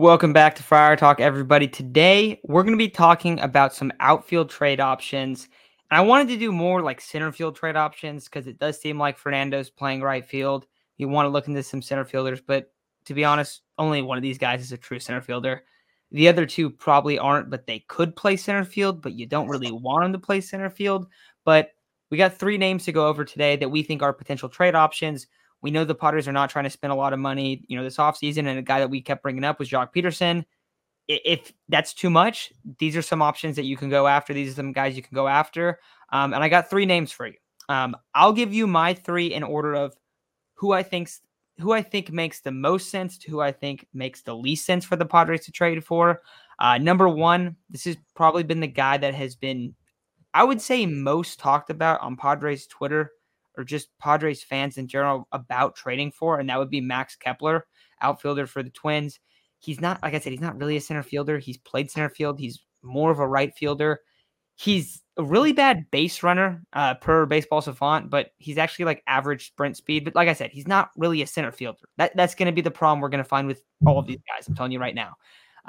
Welcome back to Friar Talk, everybody. Today, we're going to be talking about some outfield trade options. And I wanted to do more like center field trade options because it does seem like Fernando's playing right field. You want to look into some center fielders, but to be honest, only one of these guys is a true center fielder. The other two probably aren't, but they could play center field, but you don't really want them to play center field. But we got three names to go over today that we think are potential trade options. We know the Padres are not trying to spend a lot of money, this offseason, and a guy that we kept bringing up was Jock Peterson. If that's too much, these are some options that you can go after. These are some guys you can go after. And I got three names for you. I'll give you my three in order of who I think makes the most sense to who I think makes the least sense for the Padres to trade for. Number one, this has probably been the guy that has been, I would say, most talked about on Padres Twitter or just Padres fans in general about trading for, and that would be Max Kepler, outfielder for the Twins. He's not, like I said, he's not really a center fielder. He's played center field. He's more of a right fielder. He's a really bad base runner per Baseball Savant, but he's actually like average sprint speed. But like I said, he's not really a center fielder. That's going to be the problem we're going to find with all of these guys. I'm telling you right now.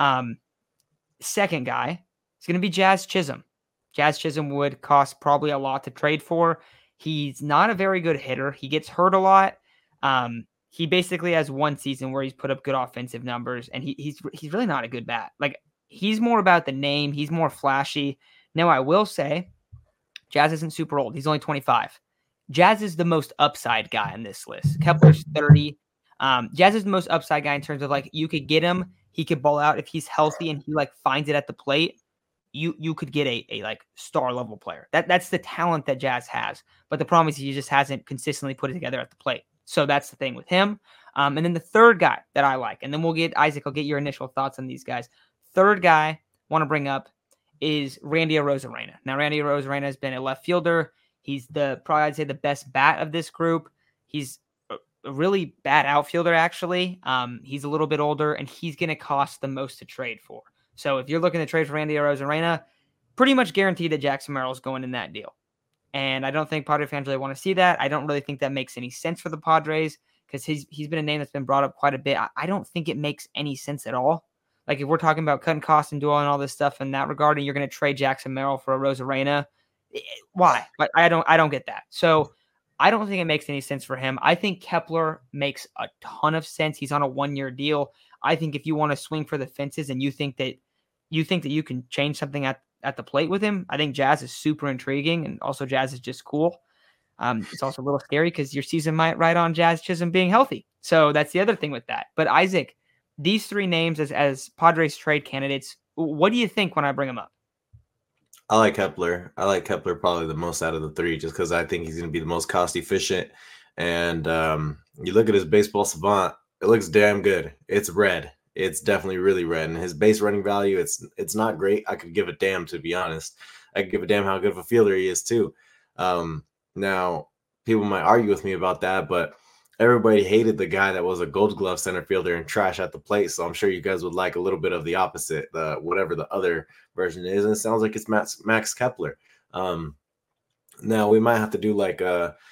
Second guy is going to be Jazz Chisholm. Jazz Chisholm would cost probably a lot to trade for. He's not a very good hitter. He gets hurt a lot. He basically has one season where he's put up good offensive numbers, and he's really not a good bat. Like, he's more about the name. He's more flashy. Now, I will say, Jazz isn't super old. He's only 25. Jazz is the most upside guy on this list. Kepler's 30. Jazz is the most upside guy in terms of, like, you could get him. He could ball out if he's healthy and he, like, finds it at the plate. You could get a like star level player. That's the talent that Jazz has. But the problem is he just hasn't consistently put it together at the plate. So that's the thing with him. And then the third guy that I like, and then we'll get Isaac, I'll get your initial thoughts on these guys. Third guy I want to bring up is Randy Arozarena. Now, Randy Arozarena has been a left fielder. He's probably I'd say the best bat of this group. He's a really bad outfielder, actually. He's a little bit older, and he's going to cost the most to trade for. So if you're looking to trade for Randy Arozarena, pretty much guaranteed that Jackson Merrill's going in that deal. And I don't think Padre fans really want to see that. I don't really think that makes any sense for the Padres because he's been a name that's been brought up quite a bit. I don't think it makes any sense at all. Like, if we're talking about cutting costs and doing all this stuff in that regard, and you're going to trade Jackson Merrill for Arozarena, why? But I don't get that. So I don't think it makes any sense for him. I think Kepler makes a ton of sense. He's on a 1-year deal. I think if you want to swing for the fences and you think that you can change something at the plate with him, I think Jazz is super intriguing, and also Jazz is just cool. It's also a little scary because your season might ride on Jazz Chisholm being healthy. So that's the other thing with that. But Isaac, these three names as Padres trade candidates, what do you think when I bring them up? I like Kepler. I like Kepler probably the most out of the three just because I think he's going to be the most cost efficient. And you look at his Baseball Savant, it looks damn good. It's red. It's definitely really red. And his base running value, it's not great. I could give a damn, to be honest. I could give a damn how good of a fielder he is, too. Now, people might argue with me about that, but everybody hated the guy that was a Gold Glove center fielder and trash at the plate. So I'm sure you guys would like a little bit of the opposite, whatever the other version is. And it sounds like it's Max Kepler. Now, we might have to do like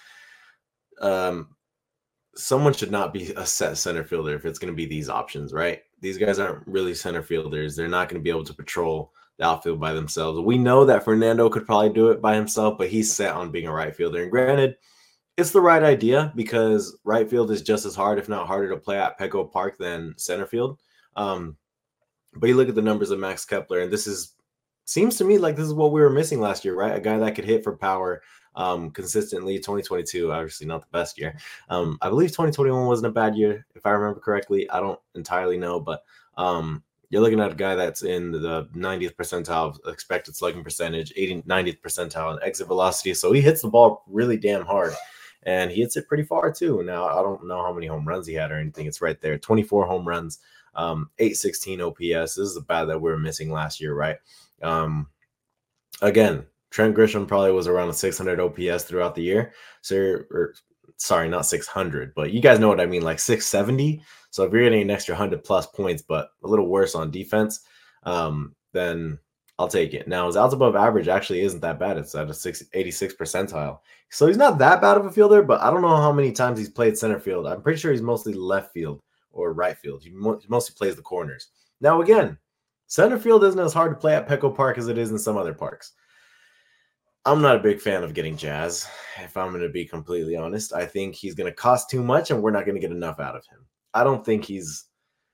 someone should not be a set center fielder if it's going to be these options, right? These guys aren't really center fielders. They're not going to be able to patrol the outfield by themselves. We know that Fernando could probably do it by himself, but he's set on being a right fielder. And granted, it's the right idea because right field is just as hard, if not harder, to play at Petco Park than center field. But you look at the numbers of Max Kepler, and seems to me like this is what we were missing last year, right? A guy that could hit for power consistently. 2022, obviously not the best year. I believe 2021 wasn't a bad year, if I remember correctly. I don't entirely know, but you're looking at a guy that's in the 90th percentile of expected slugging percentage, 90th percentile in exit velocity. So he hits the ball really damn hard. And he hits it pretty far, too. Now, I don't know how many home runs he had or anything. It's right there. 24 home runs, 816 OPS. This is the bat that we were missing last year, right? Again, Trent Grisham probably was around a 600 OPS throughout the year. Sorry, not 600, but you guys know what I mean, like 670. So if you're getting an extra 100-plus points, but a little worse on defense, then I'll take it. Now, his outs above average actually isn't that bad. It's at a 86 percentile. So he's not that bad of a fielder, but I don't know how many times he's played center field. I'm pretty sure he's mostly left field or right field. He mostly plays the corners. Now, again, center field isn't as hard to play at Petco Park as it is in some other parks. I'm not a big fan of getting Jazz, if I'm going to be completely honest. I think he's going to cost too much and we're not going to get enough out of him. I don't think he's.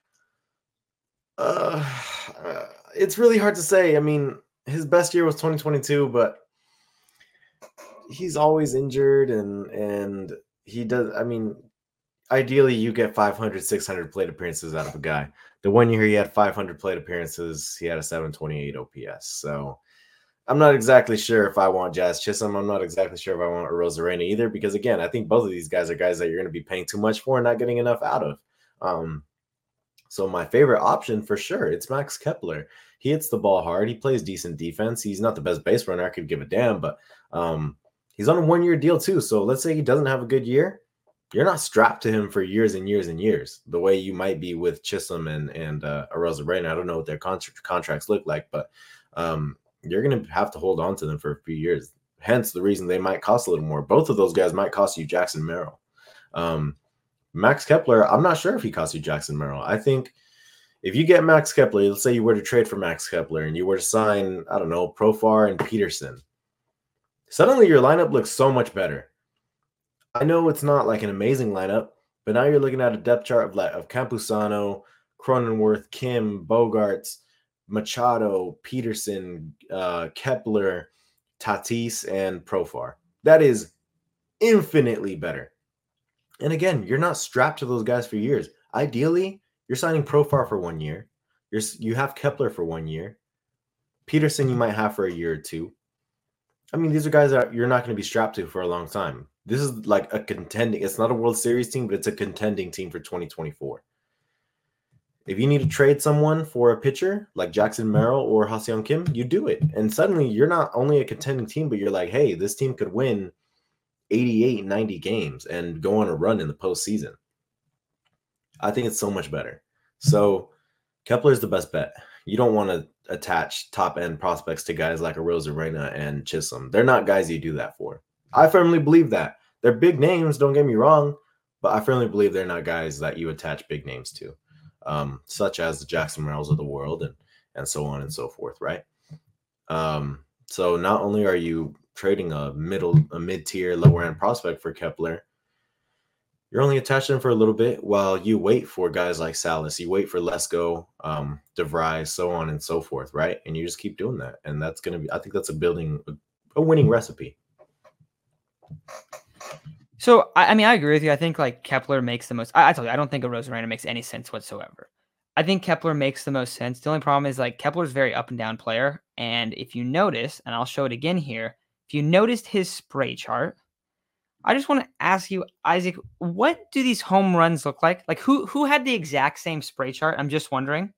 Uh, it's really hard to say. I mean, his best year was 2022, but he's always injured and he does. I mean, ideally, you get 500, 600 plate appearances out of a guy. The 1 year he had 500 plate appearances, he had a 728 OPS. So I'm not exactly sure if I want Jazz Chisholm. I'm not exactly sure if I want Arozarena either, because again, I think both of these guys are guys that you're going to be paying too much for and not getting enough out of. So my favorite option for sure, it's Max Kepler. He hits the ball hard. He plays decent defense. He's not the best base runner. I could give a damn, but he's on a 1 year deal too. So let's say he doesn't have a good year. You're not strapped to him for years and years and years, the way you might be with Chisholm and Arozarena. I don't know what their contracts look like, but you're going to have to hold on to them for a few years. Hence the reason they might cost a little more. Both of those guys might cost you Jackson Merrill. Max Kepler, I'm not sure if he costs you Jackson Merrill. I think if you get Max Kepler, let's say you were to trade for Max Kepler and you were to sign, I don't know, Profar and Peterson, suddenly your lineup looks so much better. I know it's not like an amazing lineup, but now you're looking at a depth chart of Campusano, Cronenworth, Kim, Bogarts, Machado, Peterson, Kepler, Tatis, and Profar. That is infinitely better. And again, you're not strapped to those guys for years. Ideally, you're signing Profar for 1 year. You have Kepler for 1 year. Peterson you might have for a year or two. I mean, these are guys that you're not going to be strapped to for a long time. This is like a contending. It's not a World Series team, but it's a contending team for 2024. If you need to trade someone for a pitcher like Jackson Merrill or Ha-Seong Kim, you do it. And suddenly you're not only a contending team, but you're like, hey, this team could win 88, 90 games and go on a run in the postseason. I think it's so much better. So Kepler is the best bet. You don't want to attach top-end prospects to guys like Arozarena and Chisholm. They're not guys you do that for. I firmly believe that. They're big names, don't get me wrong, but I firmly believe they're not guys that you attach big names to, such as the Jackson Merrills of the world and so on and so forth, right? So not only are you trading a mid-tier, lower-end prospect for Kepler, you're only attaching him for a little bit while you wait for guys like Salas, you wait for Lesko, DeVry, so on and so forth, right? And you just keep doing that. And that's going to be, I think that's a winning recipe. So, I mean, I agree with you. I think like Kepler makes the most. I told you, I don't think Arozarena makes any sense whatsoever. I think Kepler makes the most sense. The only problem is like Kepler's a very up and down player. And if you notice, and I'll show it again here, if you noticed his spray chart, I just want to ask you, Isaac, what do these home runs look like? Like who had the exact same spray chart? I'm just wondering.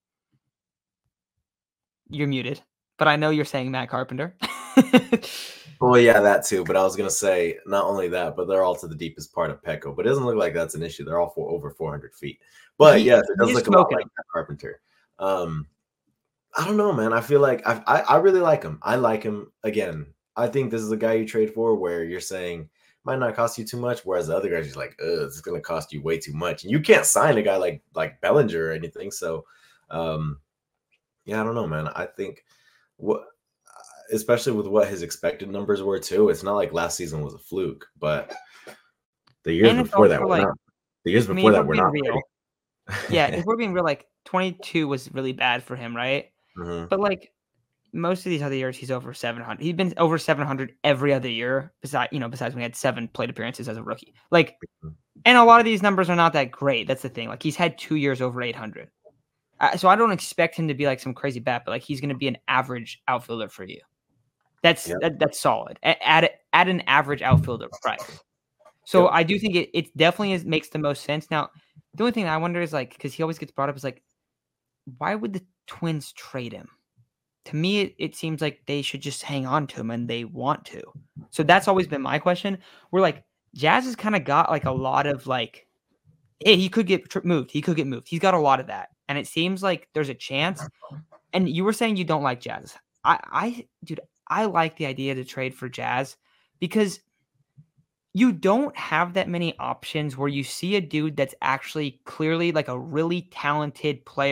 You're muted, but I know you're saying Matt Carpenter. Well, yeah, that too. But I was going to say not only that, but they're all to the deepest part of Petco. But it doesn't look like that's an issue. They're all over 400 feet. But yes, it does look a lot like Matt Carpenter. I don't know, man. I feel like I really like him. I like him. Again, I think this is a guy you trade for where you're saying might not cost you too much, whereas the other guys just like, this is going to cost you way too much. And you can't sign a guy like Bellinger or anything. So, yeah, I don't know, man. I think especially with what his expected numbers were too, it's not like last season was a fluke, but the years before that were not. The years before that were not real. Yeah, if we're being real, like 22 was really bad for him, right? Mm-hmm. But like most of these other years, he's over 700. He's been over 700 every other year, besides when he had 7 plate appearances as a rookie. Like, and a lot of these numbers are not that great. That's the thing. Like, he's had 2 years over 800. So I don't expect him to be like some crazy bat, but like he's going to be an average outfielder for you. That's solid at an average outfielder price. So I do think it definitely makes the most sense. Now, the only thing I wonder is like, because he always gets brought up, is like, why would the Twins trade him? To me, it seems like they should just hang on to him, and they want to. So that's always been my question. We're like, Jazz has kind of got like a lot of like, hey, he could get moved. He could get moved. He's got a lot of that. And it seems like there's a chance. And you were saying you don't like Jazz. Dude, I like the idea to trade for Jazz because you don't have that many options where you see a dude that's actually clearly like a really talented player,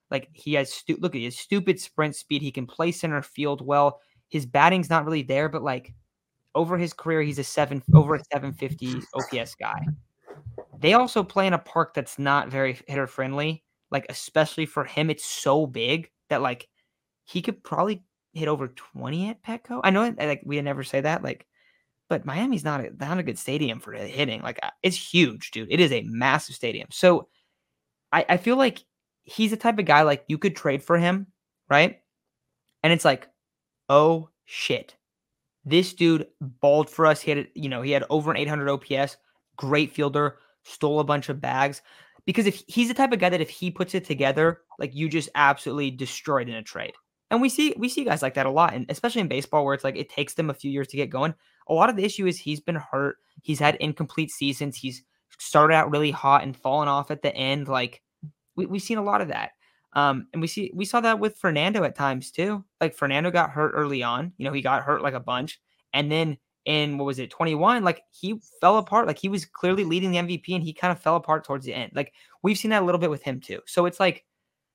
Like he has look at his stupid sprint speed. He can play center field well. His batting's not really there, but like over his career, he's over a 750 OPS guy. They also play in a park that's not very hitter friendly. Like especially for him, it's so big that like he could probably hit over 20 at Petco. I know like we never say that, like, but Miami's not a good stadium for hitting. Like it's huge, dude. It is a massive stadium. So I feel like he's the type of guy like you could trade for him, right? And it's like, oh shit, this dude balled for us. He had over an 800 OPS, great fielder, stole a bunch of bags. Because if he's the type of guy that if he puts it together, like you just absolutely destroyed in a trade. And we see guys like that a lot, and especially in baseball where it's like it takes them a few years to get going. A lot of the issue is he's been hurt. He's had incomplete seasons. He's started out really hot and fallen off at the end. Like we've seen a lot of that. And we saw that with Fernando at times too. Like Fernando got hurt early on. He got hurt like a bunch. And then in 21, like he fell apart. Like he was clearly leading the MVP and he kind of fell apart towards the end. Like we've seen that a little bit with him too. So it's like,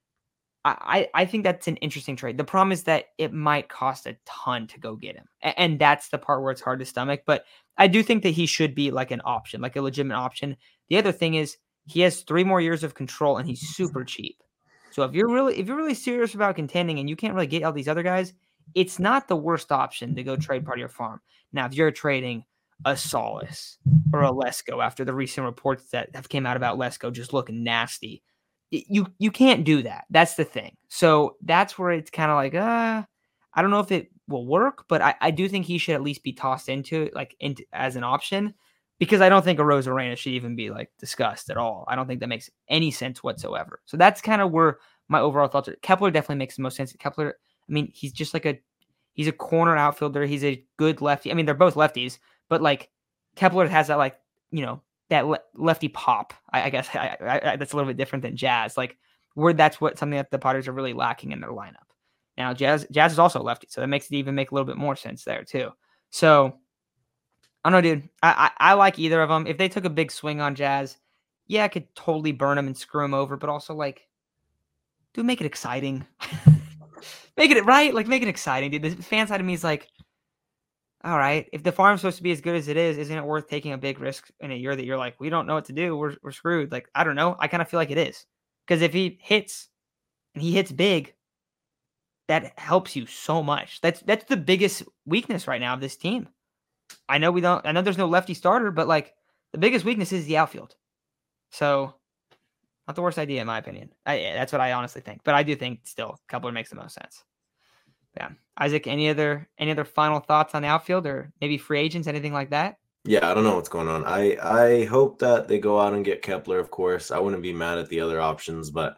I think that's an interesting trade. The problem is that it might cost a ton to go get him. And that's the part where it's hard to stomach. But I do think that he should be like an option, like a legitimate option. The other thing is he has 3 more years of control and he's super cheap. So if you're really serious about contending and you can't really get all these other guys, it's not the worst option to go trade part of your farm. Now, if you're trading a Salas or a Lesko after the recent reports that have came out about Lesko just looking nasty, you can't do that. That's the thing. So that's where it's kind of like, I don't know if it will work, but I do think he should at least be tossed into as an option, because I don't think Arozarena should even be like discussed at all. I don't think that makes any sense whatsoever. So that's kind of where my overall thoughts are. Kepler definitely makes the most sense. Kepler, I mean, he's just like he's a corner outfielder. He's a good lefty. I mean, they're both lefties, but like Kepler has that that lefty pop. I guess that's a little bit different than Jazz. Like where that's something that the Padres are really lacking in their lineup. Now Jazz is also lefty, so that makes it make a little bit more sense there too. So I don't know, dude. I like either of them. If they took a big swing on Jazz, yeah, I could totally burn him and screw him over. But also, like, dude, make it exciting. Make it right. Like, make it exciting, dude. The fan side of me is like, all right, if the farm's supposed to be as good as it is, isn't it worth taking a big risk in a year that you're like, we don't know what to do, we're screwed? Like, I don't know. I kind of feel like it is, because if he hits and he hits big, that helps you so much. That's the biggest weakness right now of this team. I know there's no lefty starter, but like the biggest weakness is the outfield. So not the worst idea in my opinion. That's what I honestly think. But I do think still Kepler makes the most sense. Yeah. Isaac, any other final thoughts on the outfield or maybe free agents, anything like that? Yeah, I don't know what's going on. I hope that they go out and get Kepler, of course. I wouldn't be mad at the other options, but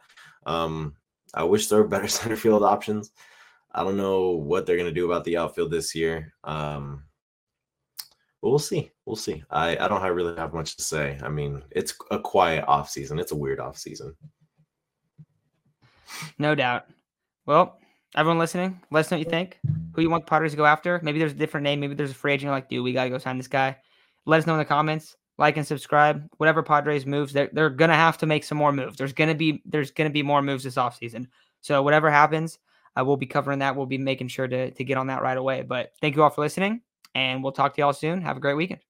I wish there were better center field options. I don't know what they're going to do about the outfield this year. But we'll see. We'll see. I don't really have much to say. I mean, it's a quiet offseason. It's a weird offseason. No doubt. Well, everyone listening, let us know what you think. Who you want the Padres to go after. Maybe there's a different name. Maybe there's a free agent you're like, dude, we got to go sign this guy. Let us know in the comments. Like and subscribe. Whatever Padres moves, they're going to have to make some more moves. There's going to be more moves this offseason. So whatever happens, we'll be covering that. We'll be making sure to get on that right away. But thank you all for listening, and we'll talk to y'all soon. Have a great weekend.